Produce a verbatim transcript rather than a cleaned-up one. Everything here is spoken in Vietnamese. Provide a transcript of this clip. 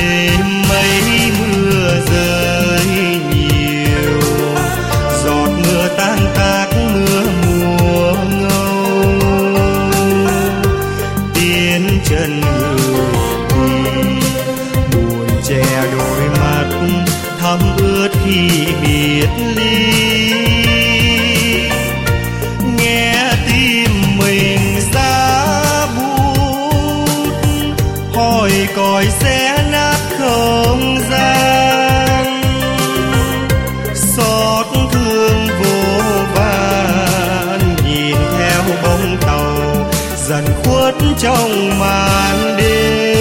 đêm mấy mưa rơi nhiều, giọt mưa tan tác mưa mùa ngâu. Tiến chân người đi, buồn che đôi mắt thấm ướt khi biệt ly. Nghe tim mình giá bút, hỏi còi xé nát không gian. Xót thương vô vàn, nhìn theo bóng tàu dần khuất trong màn đêm.